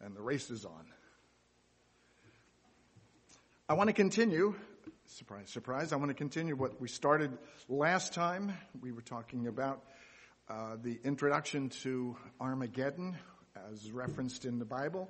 and the race is on. I want to continue, surprise, surprise, I want to continue what we started last time. We were talking about the introduction to Armageddon as referenced in the Bible.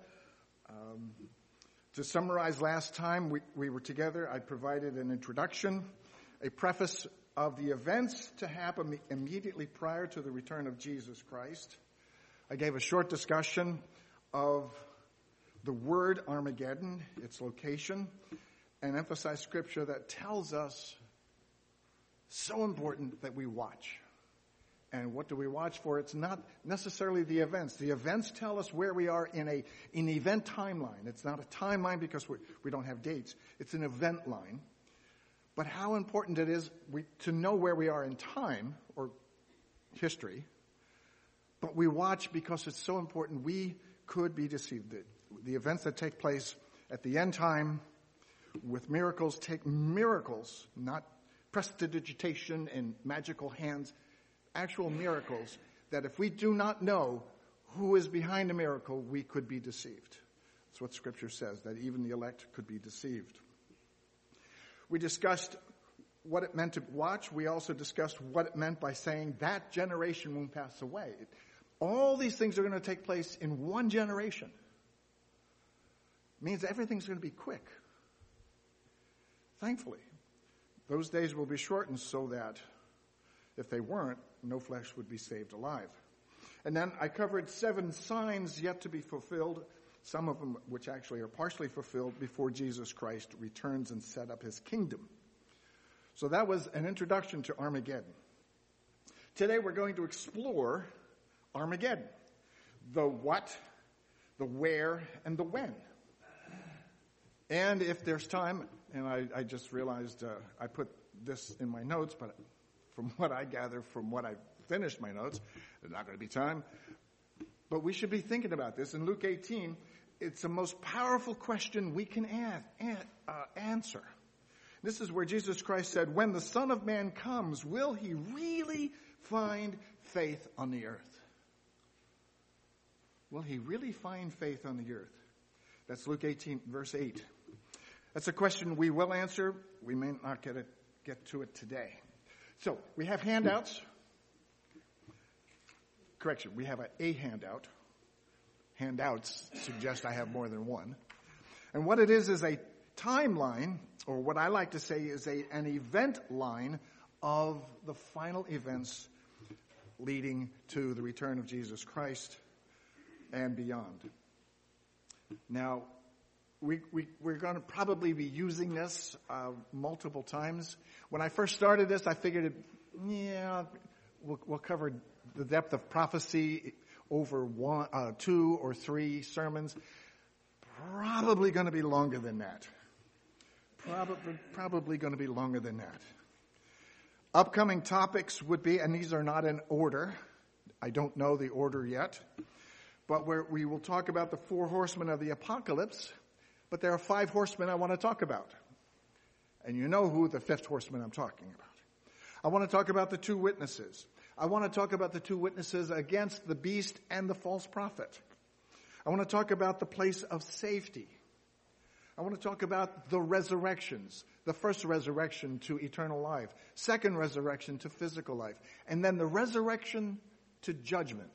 To summarize last time we were together, I provided an introduction, a preface of the events to happen immediately prior to the return of Jesus Christ. I gave a short discussion of the word Armageddon, its location, and emphasized scripture that tells us so important that we watch. And what do we watch for? It's not necessarily the events. The events tell us where we are in an event timeline. It's not a timeline because we don't have dates. It's an event line. But how important it is to know where we are in time or history. But we watch because it's so important. We could be deceived. The events that take place at the end time with miracles take miracles, not prestidigitation and magical hands, actual miracles, that if we do not know who is behind a miracle, we could be deceived. That's what Scripture says, that even the elect could be deceived. We discussed what it meant to watch. We also discussed what it meant by saying that generation won't pass away. All these things are going to take place in one generation. It means everything's going to be quick. Thankfully, those days will be shortened so that if they weren't, no flesh would be saved alive. And then I covered 7 signs yet to be fulfilled, some of them which actually are partially fulfilled before Jesus Christ returns and set up his kingdom. So that was an introduction to Armageddon. Today we're going to explore Armageddon. The what, the where, and the when. And if there's time, and I just realized I put this in my notes, but from what I gather, from what I finished my notes, there's not going to be time. But we should be thinking about this. In Luke 18, it's the most powerful question we can answer. This is where Jesus Christ said, when the Son of Man comes, will he really find faith on the earth? Will he really find faith on the earth? That's Luke 18, verse 8. That's a question we will answer. We may not get to it today. So, we have handouts. Correction, we have a handout. Handouts suggest I have more than one. And what it is a timeline, or what I like to say is an event line of the final events leading to the return of Jesus Christ and beyond. Now, we're going to probably be using this multiple times. When I first started this, I figured, we'll cover the depth of prophecy over 2 or 3 sermons. Probably going to be longer than that. Probably going to be longer than that. Upcoming topics would be, and these are not in order. I don't know the order yet. But we will talk about the 4 horsemen of the apocalypse. But there are 5 horsemen I want to talk about. And you know who the 5th horseman I'm talking about. I want to talk about the 2 witnesses. I want to talk about the 2 witnesses against the beast and the false prophet. I want to talk about the place of safety. I want to talk about the resurrections. The first resurrection to eternal life. Second resurrection to physical life. And then the resurrection to judgment.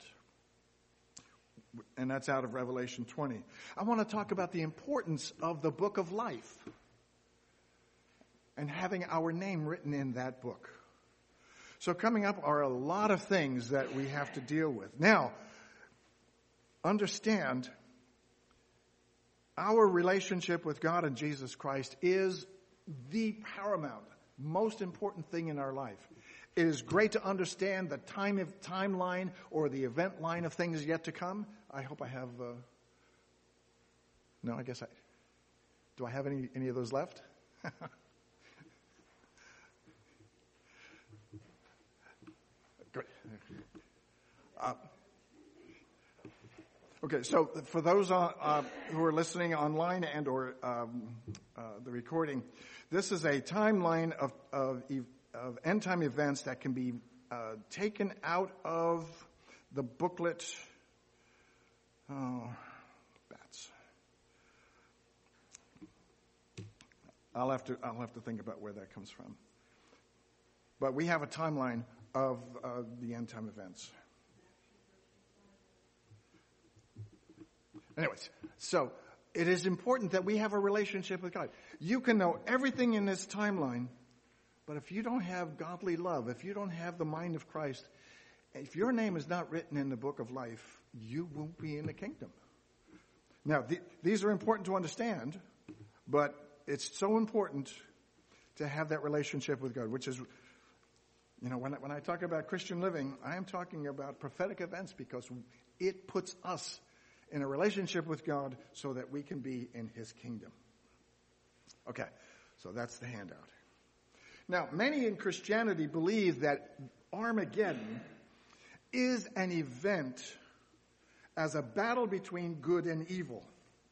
And that's out of Revelation 20. I want to talk about the importance of the book of life. And having our name written in that book. So coming up are a lot of things that we have to deal with. Now, understand, our relationship with God and Jesus Christ is the paramount, most important thing in our life. It is great to understand the timeline or the event line of things yet to come. I hope I have... No, I guess do I have any of those left? Good. Okay, so for those who are listening online and or the recording, this is a timeline of end-time events that can be taken out of the booklet. Oh, bats. I'll have to think about where that comes from. But we have a timeline of the end time events. Anyways, so it is important that we have a relationship with God. You can know everything in this timeline, but if you don't have godly love, if you don't have the mind of Christ, if your name is not written in the book of life, you won't be in the kingdom. Now, these are important to understand, but it's so important to have that relationship with God, which is, when I talk about Christian living, I am talking about prophetic events because it puts us in a relationship with God so that we can be in his kingdom. Okay, so that's the handout. Now, many in Christianity believe that Armageddon is an event as a battle between good and evil.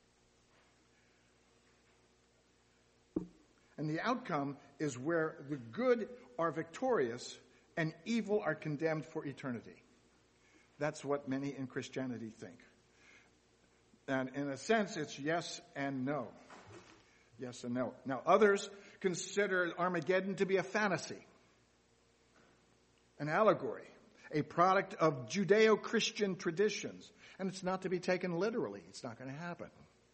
And the outcome is where the good are victorious and evil are condemned for eternity. That's what many in Christianity think. And in a sense, it's yes and no. Yes and no. Now, others consider Armageddon to be a fantasy, an allegory, a product of Judeo-Christian traditions. And it's not to be taken literally. It's not going to happen.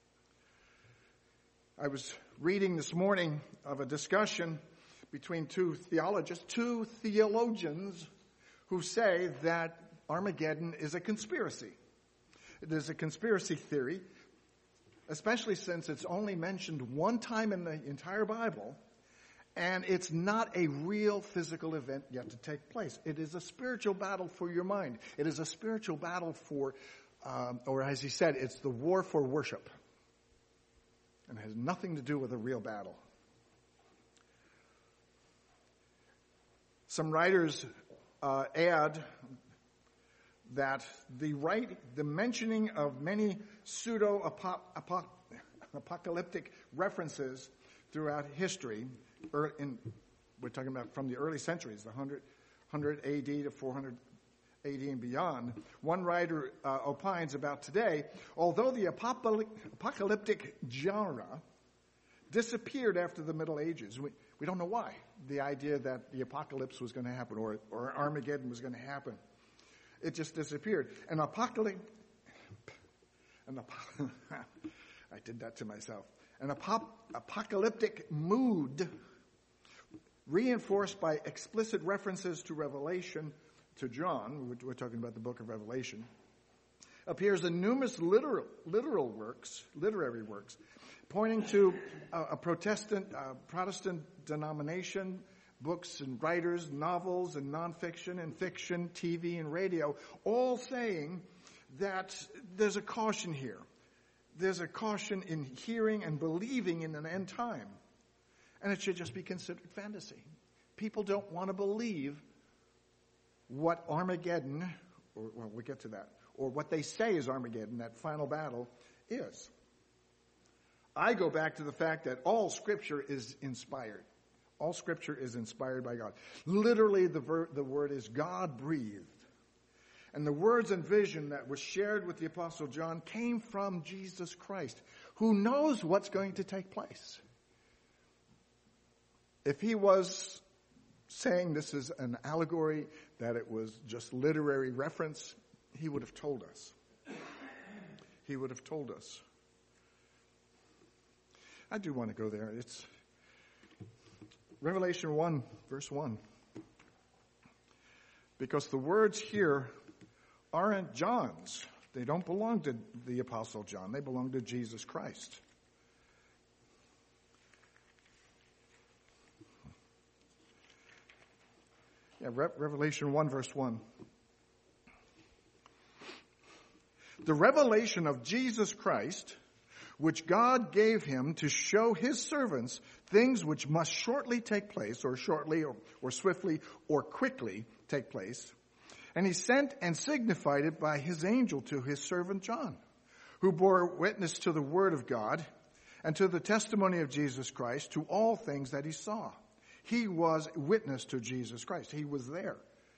I was reading this morning of a discussion between two theologians who say that Armageddon is a conspiracy. It is a conspiracy theory, especially since it's only mentioned one time in the entire Bible, and it's not a real physical event yet to take place. It is a spiritual battle for your mind. It is a spiritual battle for, or as he said, it's the war for worship. And it has nothing to do with a real battle. Some writers add that the mentioning of many pseudo-apocalyptic references throughout history, we're talking about from the early centuries, the 100 AD to 400 AD and beyond. One writer opines about today, although the apocalyptic genre disappeared after the Middle Ages, we don't know why. The idea that the apocalypse was going to happen or Armageddon was going to happen. It just disappeared. I did that to myself. An apocalyptic mood, reinforced by explicit references to Revelation, to John, we're talking about the book of Revelation, appears in numerous literary works, pointing to a Protestant denomination, books and writers, novels and nonfiction and fiction, TV and radio, all saying that there's a caution here. There's a caution in hearing and believing in an end time. And it should just be considered fantasy. People don't want to believe what Armageddon, we'll get to that, or what they say is Armageddon, that final battle, is. I go back to the fact that all Scripture is inspired. All Scripture is inspired by God. Literally, the word is God-breathed. And the words and vision that was shared with the Apostle John came from Jesus Christ, who knows what's going to take place. If he was saying this is an allegory, that it was just literary reference, he would have told us. He would have told us. I do want to go there. It's Revelation 1, verse 1. Because the words here aren't John's. They don't belong to the Apostle John. They belong to Jesus Christ. Yeah, Revelation 1, verse 1. The revelation of Jesus Christ, which God gave him to show his servants things which must shortly take place, or shortly, or swiftly, or quickly take place. And he sent and signified it by his angel to his servant John, who bore witness to the word of God and to the testimony of Jesus Christ, to all things that he saw. He was witness to Jesus Christ. He was there.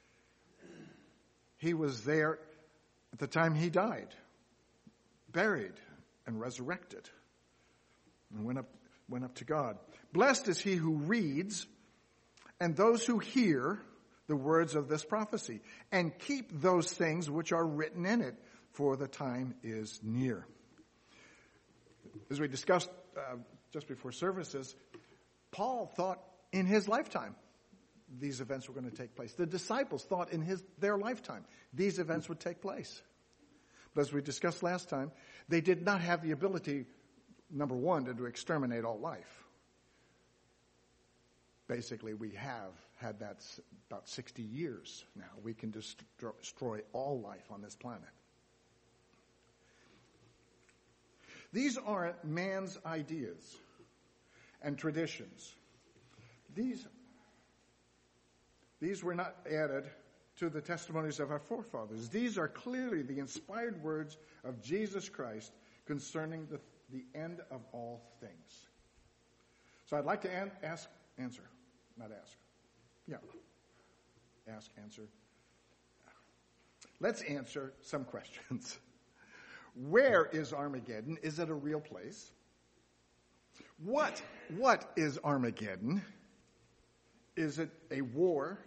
He was there at the time he died, buried, and resurrected, and went up went up to God. Blessed is he who reads and those who hear the words of this prophecy and keep those things which are written in it, for the time is near. As we discussed just before services, Paul thought in his lifetime these events were going to take place. The disciples thought in their lifetime these events would take place. But as we discussed last time, they did not have the ability, number one, to exterminate all life. Basically, we have had that about 60 years now. We can destroy all life on this planet. These are man's ideas and traditions. These were not added to the testimonies of our forefathers. These are clearly the inspired words of Jesus Christ concerning the end of all things. So I'd like to answer. Let's answer some questions. Where is Armageddon? Is it a real place? What is Armageddon? Is it a war?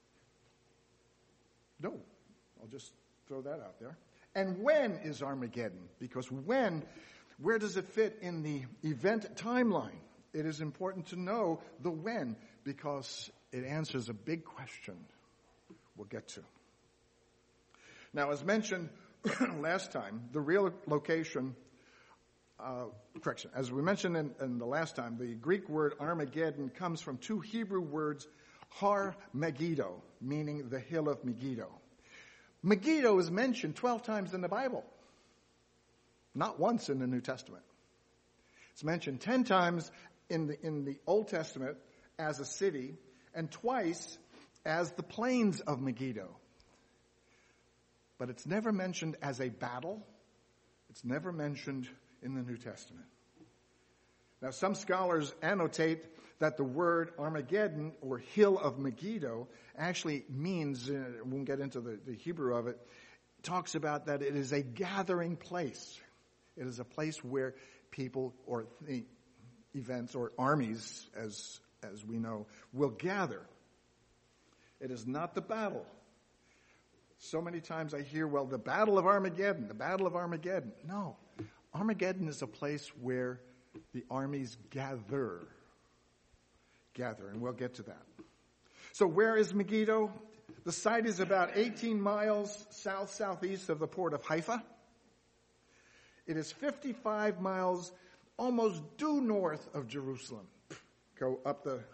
No, I'll just throw that out there. And when is Armageddon? Because where does it fit in the event timeline? It is important to know the when, because it answers a big question we'll get to. Now, as mentioned last time, the real location, as we mentioned in the last time, the Greek word Armageddon comes from two Hebrew words, Har Megiddo, meaning the hill of Megiddo. Megiddo is mentioned 12 times in the Bible, not once in the New Testament. It's mentioned 10 times in the Old Testament as a city, and twice as the plains of Megiddo. But it's never mentioned as a battle. It's never mentioned in the New Testament. Now, some scholars annotate that the word Armageddon, or hill of Megiddo, actually means, we won't get into the Hebrew of it, talks about that it is a gathering place. It is a place where people or events or armies, as we know, will gather. It is not the battle. So many times I hear, well, the Battle of Armageddon. No. Armageddon is a place where the armies gather, and we'll get to that. So where is Megiddo? The site is about 18 miles south-southeast of the port of Haifa. It is 55 miles almost due north of Jerusalem. Go up the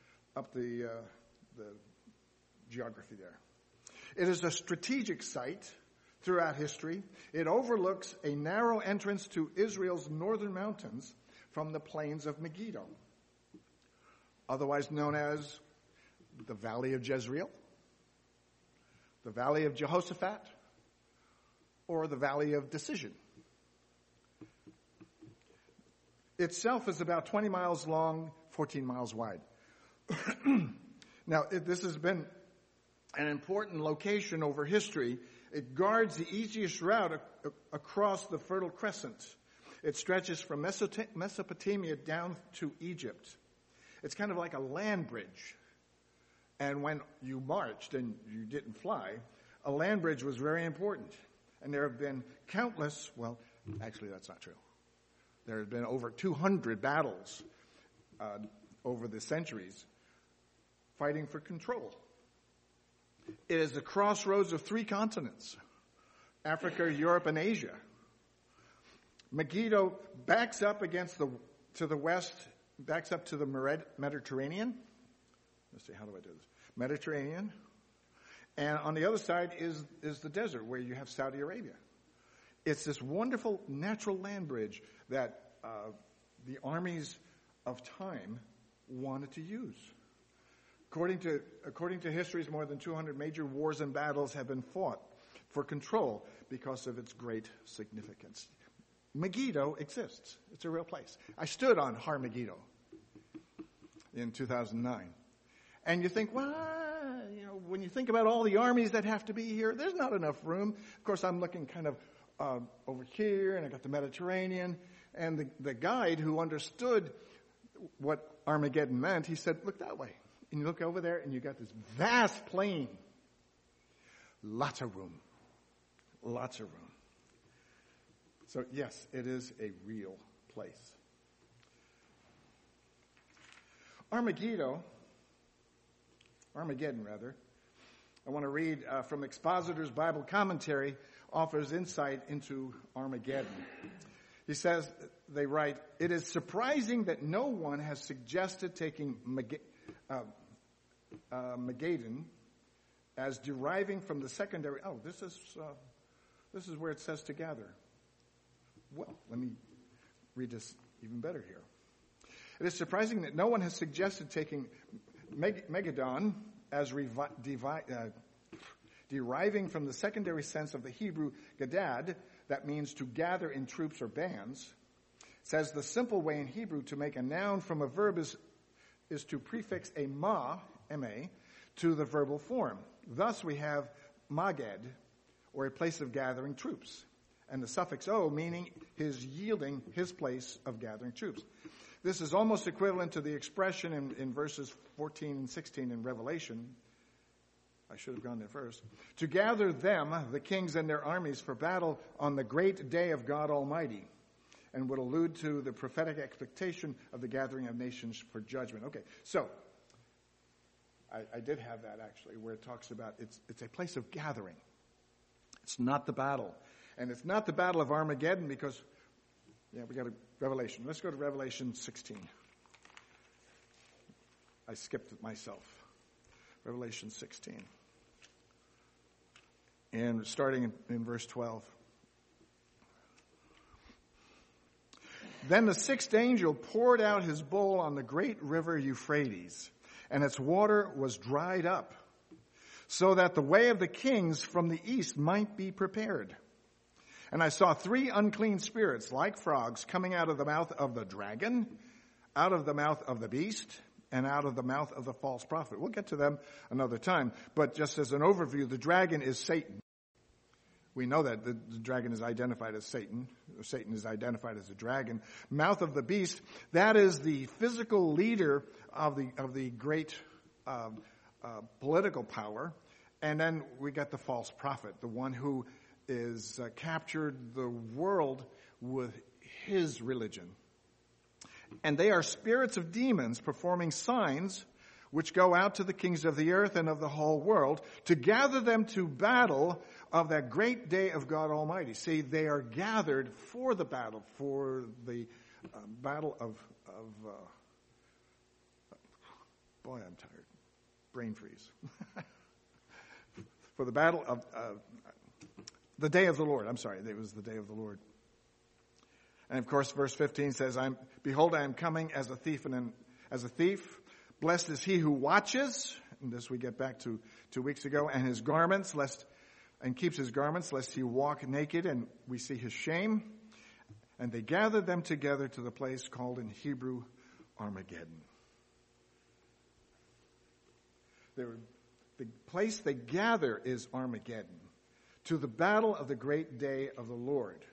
geography there. It is a strategic site throughout history. It overlooks a narrow entrance to Israel's northern mountains from the plains of Megiddo, otherwise known as the Valley of Jezreel, the Valley of Jehoshaphat, or the Valley of Decision. Itself is about 20 miles long, 14 miles wide. Now, this has been an important location over history. It guards the easiest route across the Fertile Crescent. It stretches from Mesopotamia down to Egypt. It's kind of like a land bridge. And when you marched and you didn't fly, a land bridge was very important. And there have been countless, well, actually that's not true. There have been over 200 battles over the centuries fighting for control. It is the crossroads of 3 continents, Africa, Europe, and Asia. Megiddo backs up to the west, backs up to the Mediterranean. Let's see, how do I do this? Mediterranean. And on the other side is the desert where you have Saudi Arabia. It's this wonderful natural land bridge that the armies of time wanted to use. According to histories, more than 200 major wars and battles have been fought for control because of its great significance. Megiddo exists. It's a real place. I stood on Har Megiddo in 2009. And you think, well, when you think about all the armies that have to be here, there's not enough room. Of course, I'm looking kind of over here, and I got the Mediterranean. And the guide who understood what Armageddon meant, he said, look that way. And you look over there and you got this vast plain. Lots of room. Lots of room. So yes, it is a real place. Armageddon, I want to read from Expositor's Bible Commentary, offers insight into Armageddon. He says, they write, it is surprising that no one has suggested taking Mageddon as deriving from the secondary. Oh, this is where it says to gather. Well, let me read this even better here. It is surprising that no one has suggested taking Megaddon as deriving from the secondary sense of the Hebrew gadad, that means to gather in troops or bands. It says the simple way in Hebrew to make a noun from a verb is to prefix a ma, M-A, to the verbal form. Thus we have maged, or a place of gathering troops, and the suffix o meaning his yielding his place of gathering troops. This is almost equivalent to the expression in verses 14 and 16 in Revelation. I should have gone there first. To gather them, the kings and their armies, for battle on the great day of God Almighty, and would allude to the prophetic expectation of the gathering of nations for judgment. Okay, so I did have that actually, where it talks about it's a place of gathering. It's not the battle. And it's not the battle of Armageddon because, we got a Revelation. Let's go to Revelation 16. I skipped it myself. Revelation 16. And starting in verse 12. Then the sixth angel poured out his bowl on the great river Euphrates, and its water was dried up, so that the way of the kings from the east might be prepared. And I saw 3 unclean spirits like frogs coming out of the mouth of the dragon, out of the mouth of the beast, and out of the mouth of the false prophet. We'll get to them another time. But just as an overview, the dragon is Satan. We know that the dragon is identified as Satan. Satan is identified as a dragon. Mouth of the beast, that is the physical leader of the great political power. And then we got the false prophet, the one who is captured the world with his religion. And they are spirits of demons performing signs which go out to the kings of the earth and of the whole world to gather them to battle of that great day of God Almighty. See, they are gathered for the battle, battle of boy, I'm tired. Brain freeze. For the battle of the day of the Lord. I'm sorry, it was the day of the Lord. And of course, verse 15 says, Behold, I am coming as a thief, Blessed is he who watches, and this we get back to 2 weeks ago, and his garments, and keeps his garments, lest he walk naked, and we see his shame. And they gathered them together to the place called in Hebrew Armageddon. The place they gather is Armageddon, to the battle of the great day of the Lord.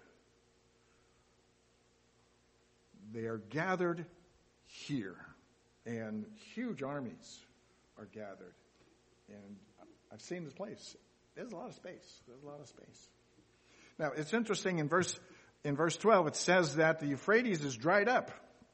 They are gathered here, and huge armies are gathered. And I've seen this place. There's a lot of space. Now, it's interesting, in verse 12, it says that the Euphrates is dried up.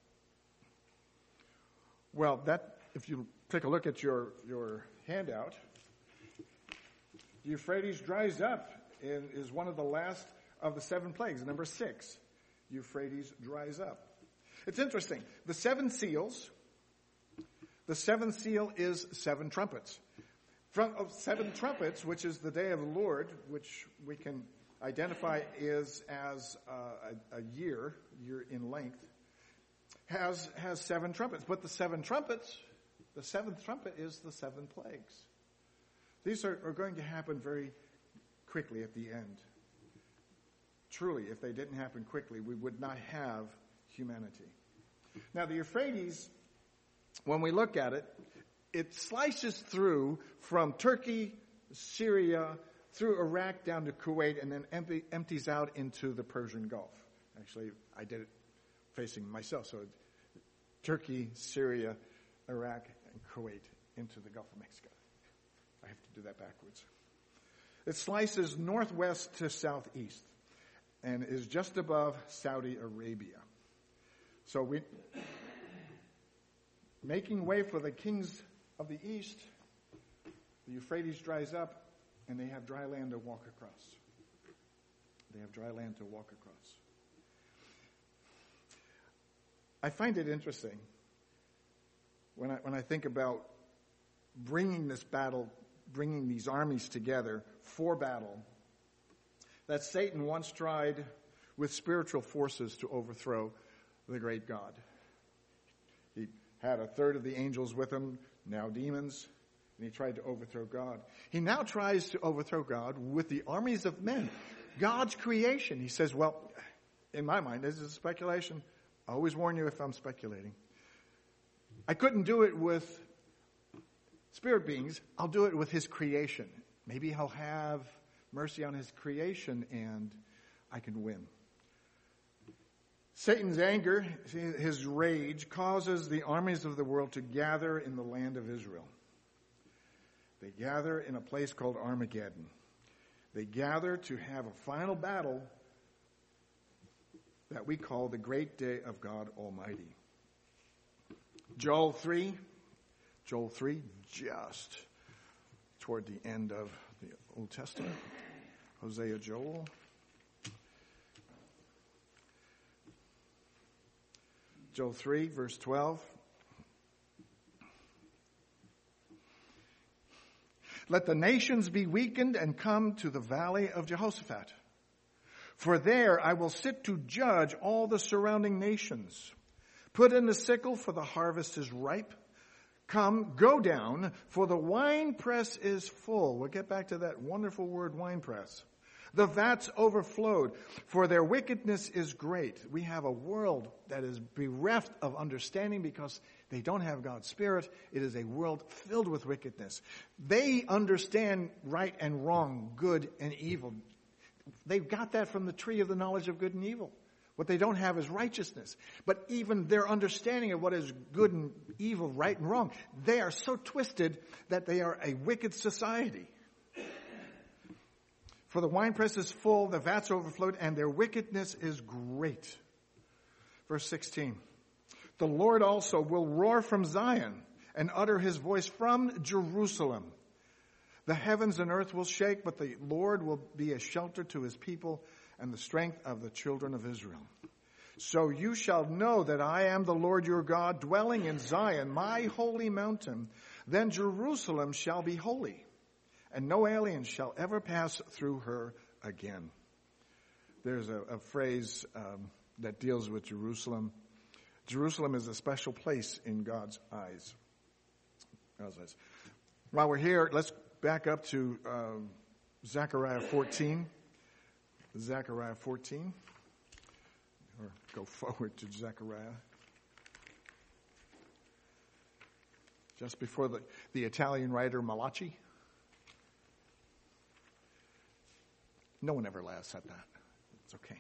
Well, that, if you take a look at your handout, the Euphrates dries up and is one of the last of the 7 plagues. Number 6, Euphrates dries up. It's interesting. The 7 seals, the 7th seal is 7 trumpets. From 7 trumpets, which is the day of the Lord, which we can identify as a year in length, has 7 trumpets. But the 7 trumpets, the 7th trumpet is the 7 plagues. These are going to happen very quickly at the end. Truly, if they didn't happen quickly, we would not have humanity. Now, the Euphrates, when we look at it, it slices through from Turkey, Syria, through Iraq down to Kuwait, and then empties out into the Persian Gulf. Actually, I did it facing myself, so Turkey, Syria, Iraq, and Kuwait into the Gulf of Mexico. I have to do that backwards. It slices northwest to southeast and is just above Saudi Arabia. So making way for the kings of the east, the Euphrates dries up, and they have dry land to walk across. They have dry land to walk across. I find it interesting when I think about bringing these armies together for battle, that Satan once tried with spiritual forces to overthrow the great God. He had a third of the angels with him, now demons, and he tried to overthrow God. He now tries to overthrow God with the armies of men, God's creation. He says, well, in my mind, this is speculation. I always warn you if I'm speculating. I couldn't do it with spirit beings. I'll do it with his creation. Maybe he'll have mercy on his creation and I can win. Satan's anger, his rage, causes the armies of the world to gather in the land of Israel. They gather in a place called Armageddon. They gather to have a final battle that we call the great day of God Almighty. Joel 3, just toward the end of the Old Testament. Hosea, Joel. Joel 3, verse 12. Let the nations be weakened and come to the valley of Jehoshaphat. For there I will sit to judge all the surrounding nations. Put in the sickle, for the harvest is ripe. Come, go down, for the winepress is full. We'll get back to that wonderful word, winepress. The vats overflowed, for their wickedness is great. We have a world that is bereft of understanding because they don't have God's Spirit. It is a world filled with wickedness. They understand right and wrong, good and evil. They've got that from the tree of the knowledge of good and evil. What they don't have is righteousness. But even their understanding of what is good and evil, right and wrong, they are so twisted that they are a wicked society. For the winepress is full, the vats overflowed, and their wickedness is great. Verse 16. The Lord also will roar from Zion and utter his voice from Jerusalem. The heavens and earth will shake, but the Lord will be a shelter to his people and the strength of the children of Israel. So you shall know that I am the Lord your God, dwelling in Zion, my holy mountain. Then Jerusalem shall be holy, and no alien shall ever pass through her again. There's a phrase that deals with Jerusalem. Jerusalem is a special place in God's eyes. While we're here, let's back up to Zechariah 14. Zechariah 14. Or go forward to Zechariah. Just before the Italian writer Malachi. No one ever laughs at that. It's okay.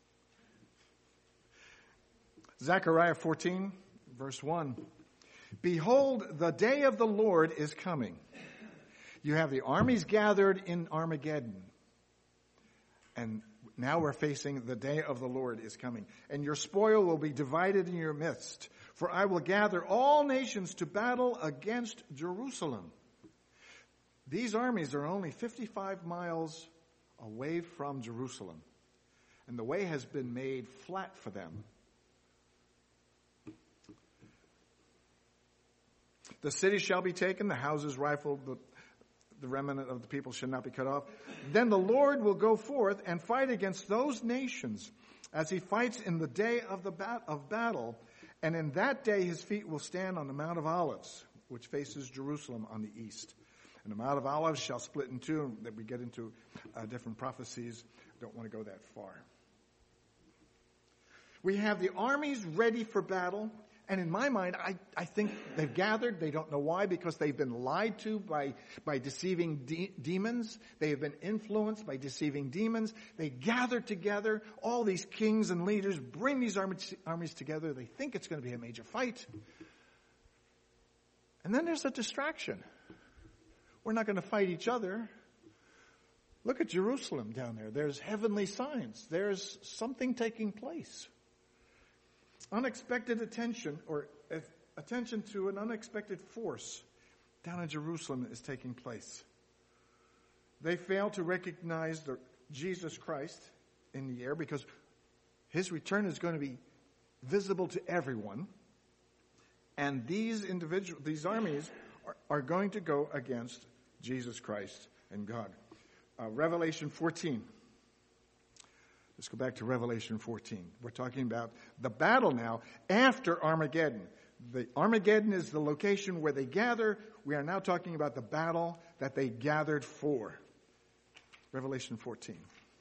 Zechariah 14, verse 1. Behold, the day of the Lord is coming. You have the armies gathered in Armageddon. And now we're facing the day of the Lord is coming. And your spoil will be divided in your midst. For I will gather all nations to battle against Jerusalem. These armies are only 55 miles away from Jerusalem. And the way has been made flat for them. The city shall be taken, the houses rifled, the remnant of the people shall not be cut off. Then the Lord will go forth and fight against those nations as he fights in the day of battle. And in that day his feet will stand on the Mount of Olives, which faces Jerusalem on the east. And the Mount of Olives shall split in two. That we get into different prophecies. Don't want to go that far. We have the armies ready for battle, And in my mind, I think they've gathered. They don't know why, because they've been lied to by deceiving demons. They have been influenced by deceiving demons. They gather together. All these kings and leaders bring these armies together. They think it's going to be a major fight. And then there's a distraction. We're not going to fight each other. Look at Jerusalem down there. There's heavenly signs. There's something taking place. Unexpected attention, or attention to an unexpected force down in Jerusalem is taking place. They fail to recognize Jesus Christ in the air because his return is going to be visible to everyone. And these armies are going to go against Jesus Christ and God. Revelation 14. Let's go back to Revelation 14. We're talking about the battle now after Armageddon. The Armageddon is the location where they gather. We are now talking about the battle that they gathered for. Revelation 14.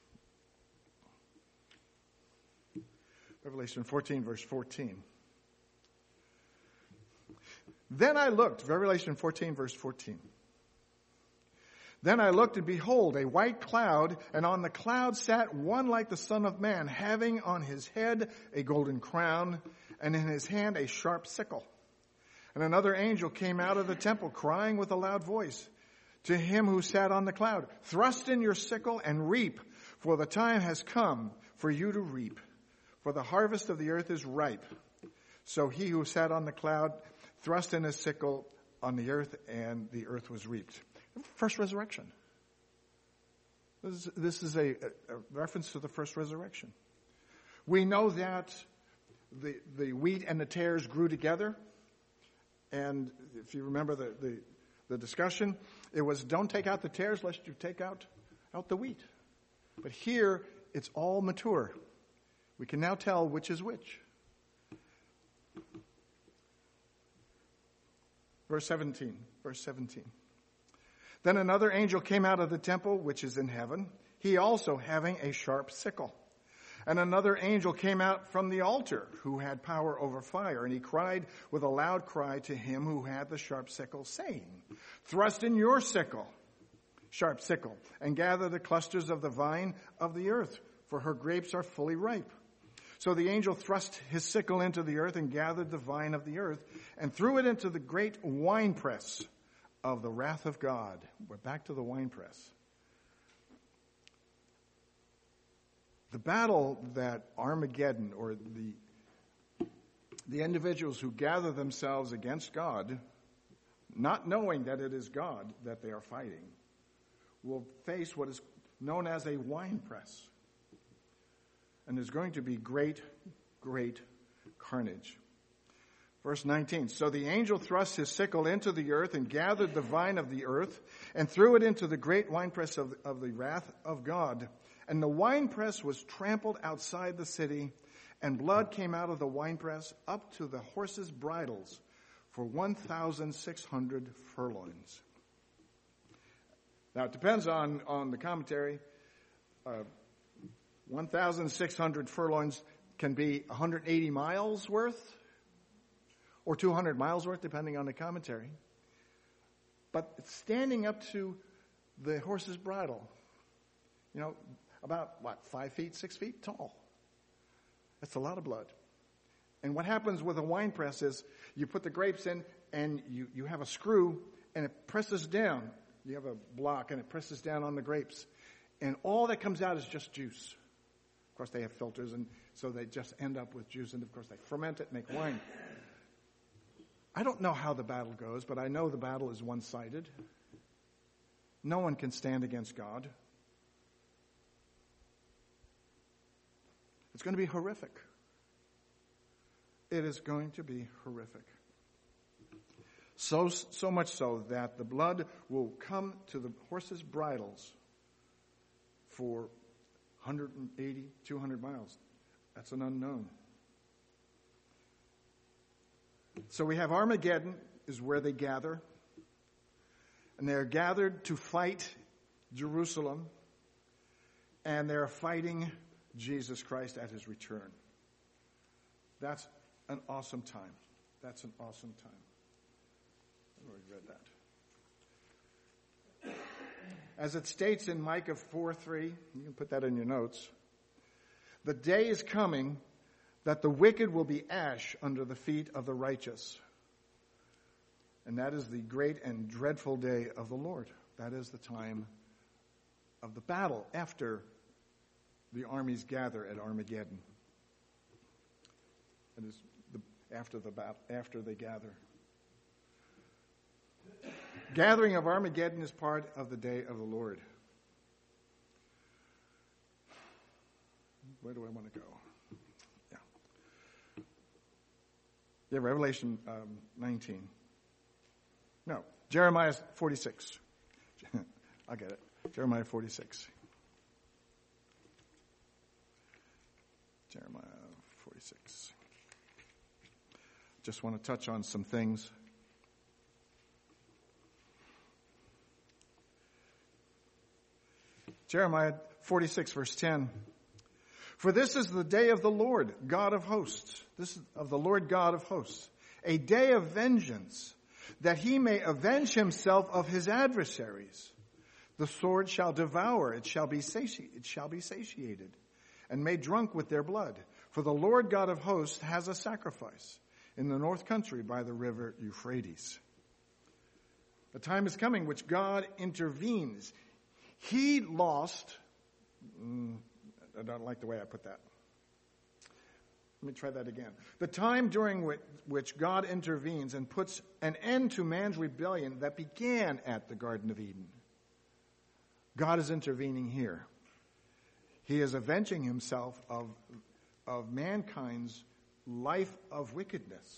Revelation 14, verse 14. Then I looked, Revelation 14, verse 14. Then I looked, and behold, a white cloud, and on the cloud sat one like the Son of Man, having on his head a golden crown, and in his hand a sharp sickle. And another angel came out of the temple, crying with a loud voice to him who sat on the cloud, "Thrust in your sickle and reap, for the time has come for you to reap. For the harvest of the earth is ripe." So he who sat on the cloud thrust in his sickle on the earth, and the earth was reaped. First resurrection. This is a reference to the first resurrection. We know that the wheat and the tares grew together. And if you remember the discussion, it was don't take out the tares lest you take out the wheat. But here, it's all mature. We can now tell which is which. Verse 17. Then another angel came out of the temple, which is in heaven, he also having a sharp sickle. And another angel came out from the altar, who had power over fire, and he cried with a loud cry to him who had the sharp sickle, saying, "Thrust in your sharp sickle, and gather the clusters of the vine of the earth, for her grapes are fully ripe." So the angel thrust his sickle into the earth and gathered the vine of the earth and threw it into the great winepress of the wrath of God. We're back to the winepress. The battle that Armageddon, or the individuals who gather themselves against God, not knowing that it is God that they are fighting, will face what is known as a winepress. And there's going to be great, great carnage. Verse 19, so the angel thrust his sickle into the earth and gathered the vine of the earth and threw it into the great winepress of the wrath of God. And the winepress was trampled outside the city, and blood came out of the winepress up to the horses' bridles for 1,600 furlongs. Now, it depends on the commentary. 1,600 furlongs can be 180 miles worth, or 200 miles worth, depending on the commentary. But standing up to the horse's bridle, about 5 feet, 6 feet tall. That's a lot of blood. And what happens with a wine press is you put the grapes in and you have a screw and it presses down. You have a block and it presses down on the grapes. And all that comes out is just juice. Of course, they have filters, and so they just end up with juice. And of course, they ferment it, make wine. I don't know how the battle goes, but I know the battle is one-sided. No one can stand against God. It's going to be horrific. It is going to be horrific. So much so that the blood will come to the horses' bridles for 180, 200 miles. That's an unknown. So we have Armageddon is where they gather. And they're gathered to fight Jerusalem. And they're fighting Jesus Christ at his return. That's an awesome time. That's an awesome time. I've already read that. As it states in Micah 4:3, you can put that in your notes. The day is coming that the wicked will be ash under the feet of the righteous. And that is the great and dreadful day of the Lord. That is the time of the battle after the armies gather at Armageddon. It is after the battle, after they gather. Gathering of Armageddon is part of the day of the Lord. Where do I want to go? Yeah, Revelation 19. No, Jeremiah 46. I'll get it. Jeremiah 46. Jeremiah 46. Just want to touch on some things. Jeremiah 46, verse 10. For this is the day of the Lord, God of hosts. This is of the Lord God of hosts. A day of vengeance, that he may avenge himself of his adversaries. The sword shall devour, it shall be satiated, and made drunk with their blood. For the Lord God of hosts has a sacrifice in the north country by the river Euphrates. The time is coming which God intervenes. He lost, I don't like the way I put that. Let me try that again. The time during which God intervenes and puts an end to man's rebellion that began at the Garden of Eden. God is intervening here. He is avenging himself of mankind's life of wickedness.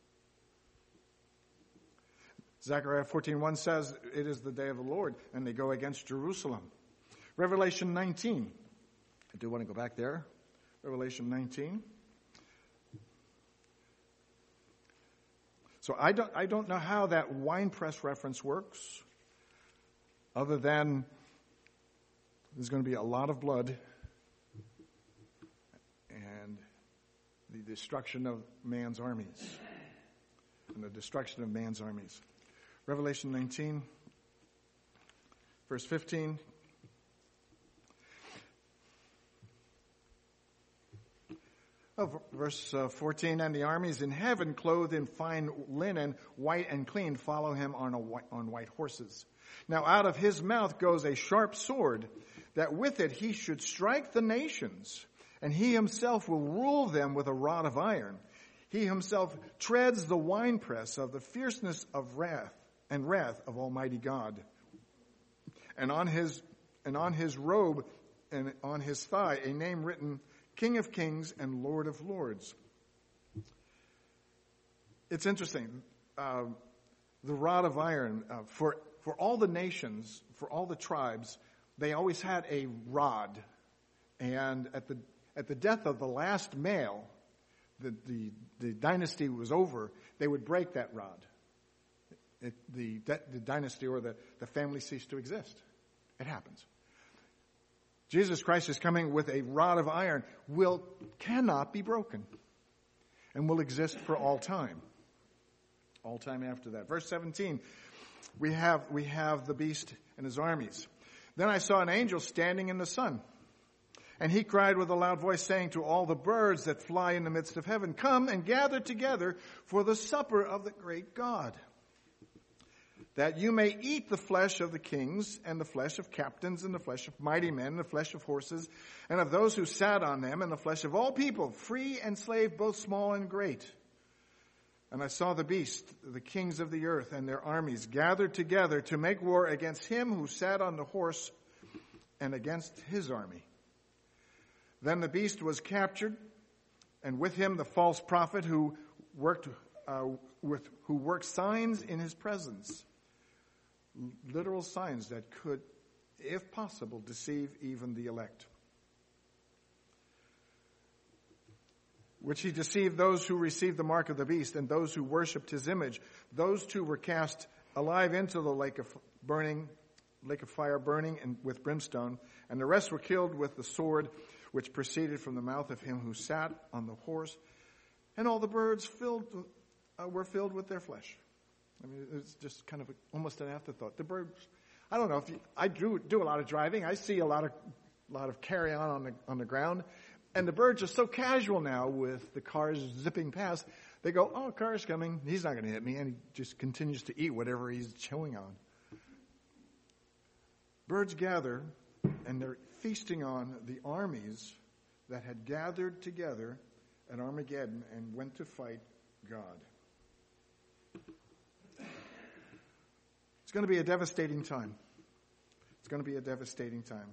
Zechariah 14:1 says, it is the day of the Lord, and they go against Jerusalem. Revelation 19. I do want to go back there. Revelation 19. So I don't know how that winepress reference works, other than there's going to be a lot of blood and the destruction of man's armies. And the destruction of man's armies. Revelation 19, verse 15. Verse 14, and the armies in heaven, clothed in fine linen, white and clean, follow him on white horses. Now out of his mouth goes a sharp sword, that with it he should strike the nations, and he himself will rule them with a rod of iron. He himself treads the winepress of the fierceness of wrath of Almighty God. And on his robe and on his thigh a name written, King of Kings and Lord of Lords. It's interesting. The rod of iron, for all the nations, for all the tribes, they always had a rod. And at the death of the last male, the dynasty was over, they would break that rod. The dynasty or the family ceased to exist. It happens. Jesus Christ is coming with a rod of iron, cannot be broken, and will exist for all time. All time after that. Verse 17, we have the beast and his armies. Then I saw an angel standing in the sun, and he cried with a loud voice, saying to all the birds that fly in the midst of heaven, come and gather together for the supper of the great God, that you may eat the flesh of the kings, and the flesh of captains, and the flesh of mighty men, and the flesh of horses, and of those who sat on them, and the flesh of all people, free and slave, both small and great. And I saw the beast, the kings of the earth, and their armies gathered together to make war against him who sat on the horse, and against his army. Then the beast was captured, and with him the false prophet who worked signs in his presence. Literal signs that could, if possible, deceive even the elect. Which he deceived those who received the mark of the beast and those who worshipped his image. Those two were cast alive into the lake of fire burning and with brimstone, and the rest were killed with the sword which proceeded from the mouth of him who sat on the horse, and all the birds filled were filled with their flesh. I mean, it's just kind of almost an afterthought. The birds, I don't know if I do a lot of driving. I see a lot of carry-on the ground. And the birds are so casual now with the cars zipping past. They go, oh, a car's coming. He's not going to hit me. And he just continues to eat whatever he's chewing on. Birds gather, and they're feasting on the armies that had gathered together at Armageddon and went to fight God. It's going to be a devastating time. It's going to be a devastating time.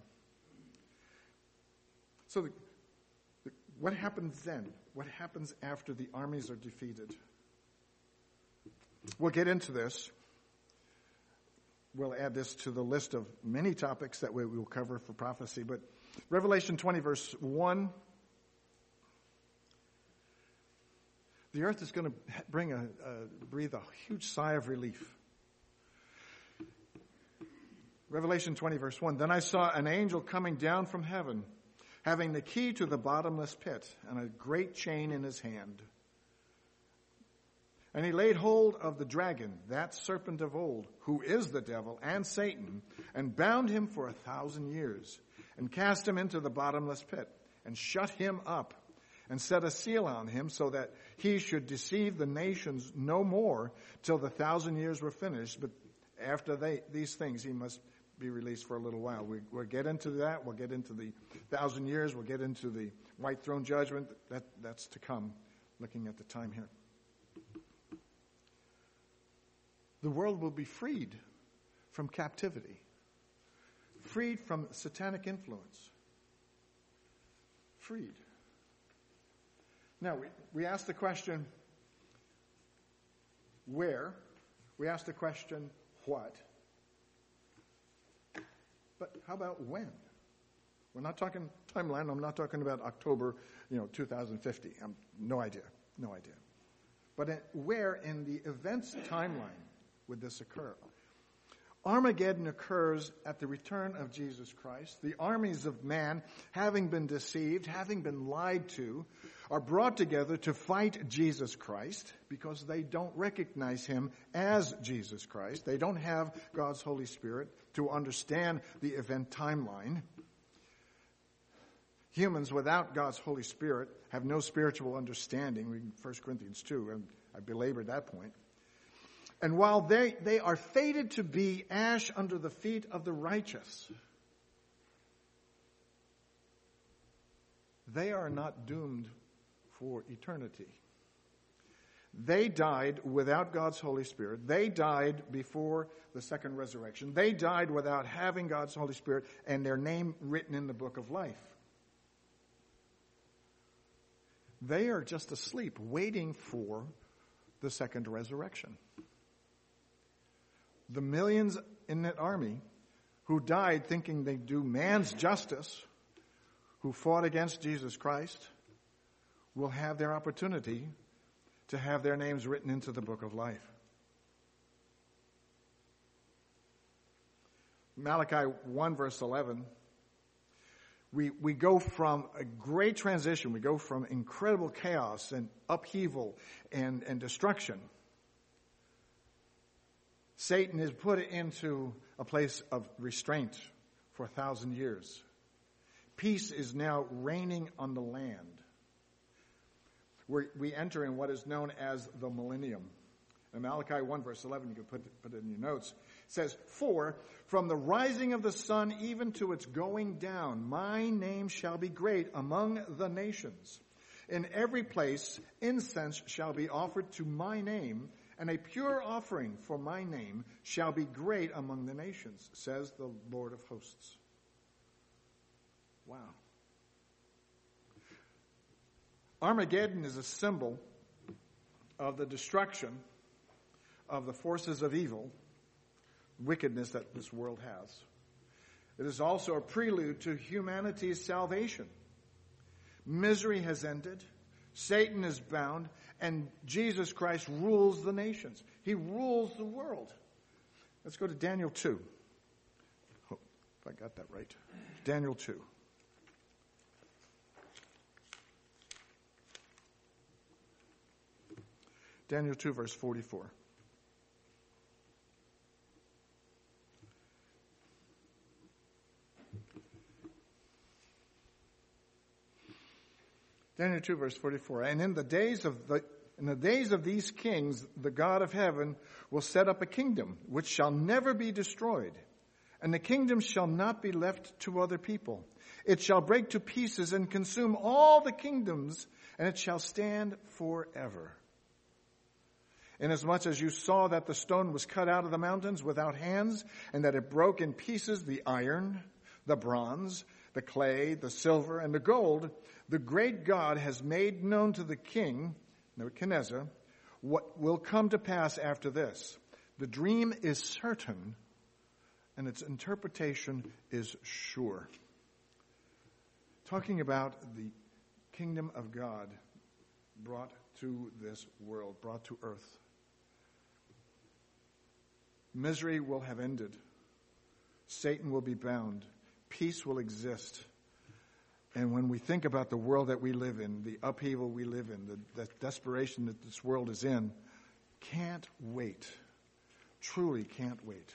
So what happens then? What happens after the armies are defeated? We'll get into this. We'll add this to the list of many topics that we will cover for prophecy. But Revelation 20, verse 1, the earth is going to breathe a huge sigh of relief. Revelation 20, verse 1, then I saw an angel coming down from heaven, having the key to the bottomless pit and a great chain in his hand. And he laid hold of the dragon, that serpent of old, who is the devil and Satan, and bound him for 1,000 years, and cast him into the bottomless pit, and shut him up, and set a seal on him, so that he should deceive the nations no more till the 1,000 years were finished. But after these things, he must be released for a little while. We'll get into that. We'll get into the 1,000 years. We'll get into the white throne judgment. That's to come, looking at the time here. The world will be freed from captivity, freed from satanic influence. Freed. Now, we ask the question, where? We ask the question, what? But how about when? We're not talking timeline. I'm not talking about October, 2050. No idea. But where in the events timeline would this occur? Armageddon occurs at the return of Jesus Christ. The armies of man, having been deceived, having been lied to, are brought together to fight Jesus Christ because they don't recognize him as Jesus Christ. They don't have God's Holy Spirit to understand the event timeline. Humans without God's Holy Spirit have no spiritual understanding. Read 1 Corinthians 2, and I belabored that point. And while they are fated to be ash under the feet of the righteous, they are not doomed for eternity. They died without God's Holy Spirit. They died before the second resurrection. They died without having God's Holy Spirit and their name written in the book of life. They are just asleep, waiting for the second resurrection. The millions in that army who died thinking they'd do man's justice, who fought against Jesus Christ, will have their opportunity to have their names written into the book of life. Malachi 1 verse 11, we go from a great transition. We go from incredible chaos and upheaval and destruction. Satan is put into a place of restraint for 1,000 years. Peace is now reigning on the land. We enter in what is known as the millennium. In Malachi 1 verse 11, you can put it in your notes. It says, for from the rising of the sun even to its going down, my name shall be great among the nations. In every place incense shall be offered to my name, and a pure offering for my name shall be great among the nations, says the Lord of hosts. Wow. Armageddon is a symbol of the destruction of the forces of evil, wickedness that this world has. It is also a prelude to humanity's salvation. Misery has ended, Satan is bound, and Jesus Christ rules the nations. He rules the world. Let's go to Daniel 2. Hope I got that right. Daniel 2. Daniel 2, verse 44. Daniel 2, verse 44. And in the days of these kings, the God of heaven will set up a kingdom which shall never be destroyed, and the kingdom shall not be left to other people. It shall break to pieces and consume all the kingdoms, and it shall stand forever. Inasmuch as you saw that the stone was cut out of the mountains without hands, and that it broke in pieces the iron, the bronze, the clay, the silver, and the gold, the great God has made known to the king, Nebuchadnezzar, what will come to pass after this. The dream is certain, and its interpretation is sure. Talking about the kingdom of God brought to this world, brought to earth. Misery will have ended. Satan will be bound. Peace will exist. And when we think about the world that we live in, the upheaval we live in, the desperation that this world is in, can't wait. Truly can't wait.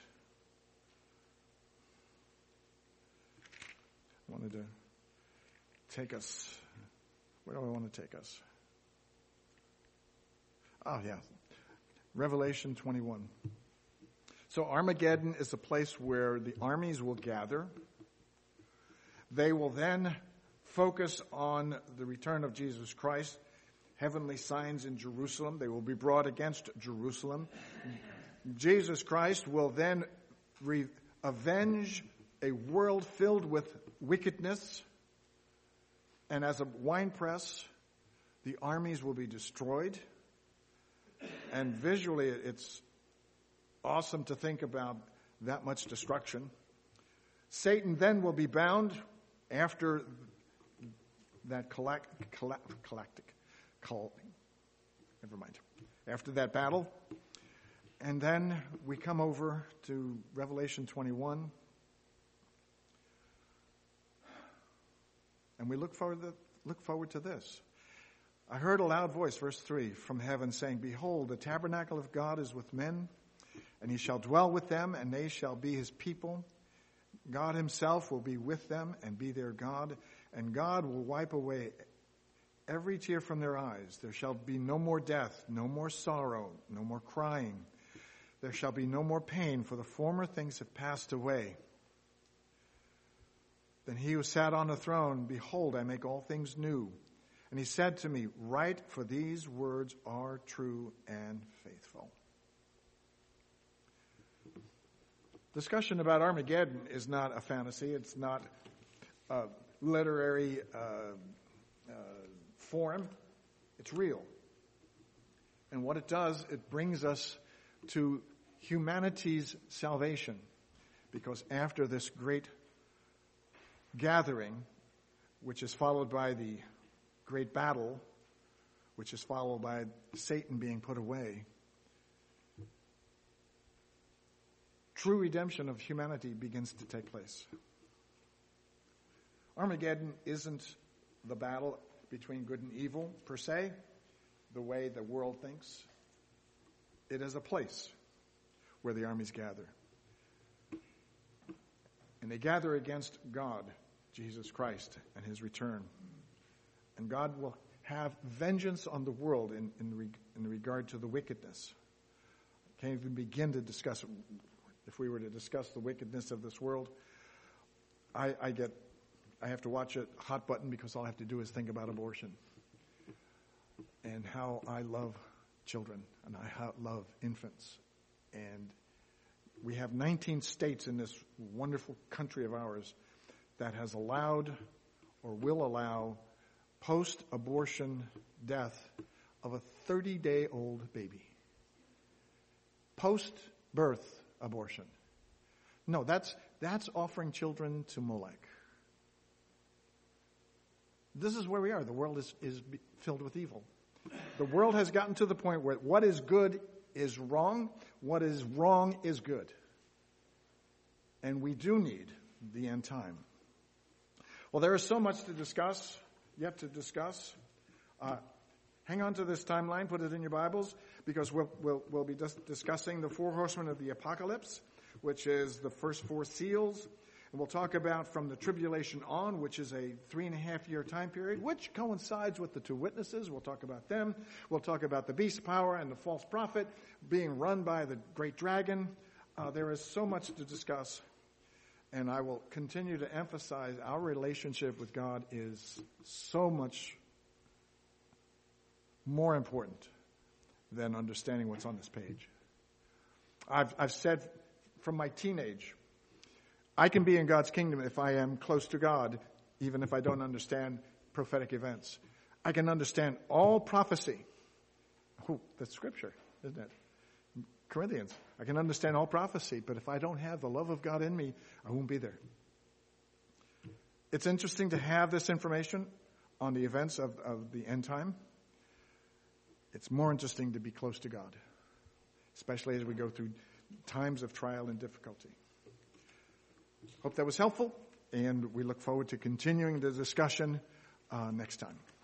I wanted to take us, where do I want to take us? Oh, yeah. Revelation 21. So Armageddon is a place where the armies will gather. They will then focus on the return of Jesus Christ. Heavenly signs in Jerusalem. They will be brought against Jerusalem. Jesus Christ will then avenge a world filled with wickedness. And as a winepress, the armies will be destroyed. And visually, it's awesome to think about that much destruction. Satan then will be bound after that after that battle. And then we come over to Revelation 21. And we look forward to this. I heard a loud voice, verse 3, from heaven saying, Behold, the tabernacle of God is with men, and he shall dwell with them, and they shall be his people. God himself will be with them and be their God, and God will wipe away every tear from their eyes. There shall be no more death, no more sorrow, no more crying. There shall be no more pain, for the former things have passed away. Then he who sat on the throne, behold, I make all things new. And he said to me, Write, for these words are true and faithful. Discussion about Armageddon is not a fantasy. It's not a literary form. It's real. And what it does, it brings us to humanity's salvation. Because after this great gathering, which is followed by the great battle, which is followed by Satan being put away, true redemption of humanity begins to take place. Armageddon isn't the battle between good and evil per se, the way the world thinks. It is a place where the armies gather. And they gather against God, Jesus Christ, and his return. And God will have vengeance on the world in regard to the wickedness. I can't even begin to discuss it. If we were to discuss the wickedness of this world, I have to watch a hot button because all I have to do is think about abortion and how I love children and I love infants. And we have 19 states in this wonderful country of ours that has allowed or will allow post-abortion death of a 30-day-old baby. Post-birth abortion. No, that's offering children to Molech. This is where we are. The world is filled with evil. The world has gotten to the point where what is good is wrong, what is wrong is good. And we do need the end time. Well, there is so much to discuss, yet to discuss. Hang on to this timeline, put it in your Bibles, because we'll be discussing the four horsemen of the apocalypse, which is the first four seals. And we'll talk about from the tribulation on, which is a 3.5-year time period, which coincides with the two witnesses. We'll talk about them. We'll talk about the beast power and the false prophet being run by the great dragon. There is so much to discuss, and I will continue to emphasize our relationship with God is so much more important than understanding what's on this page. I've said from my teenage, I can be in God's kingdom if I am close to God, even if I don't understand prophetic events. I can understand all prophecy. Oh, that's scripture, isn't it? Corinthians. I can understand all prophecy, but if I don't have the love of God in me, I won't be there. It's interesting to have this information on the events of the end time. It's more interesting to be close to God, especially as we go through times of trial and difficulty. Hope that was helpful, and we look forward to continuing the discussion next time.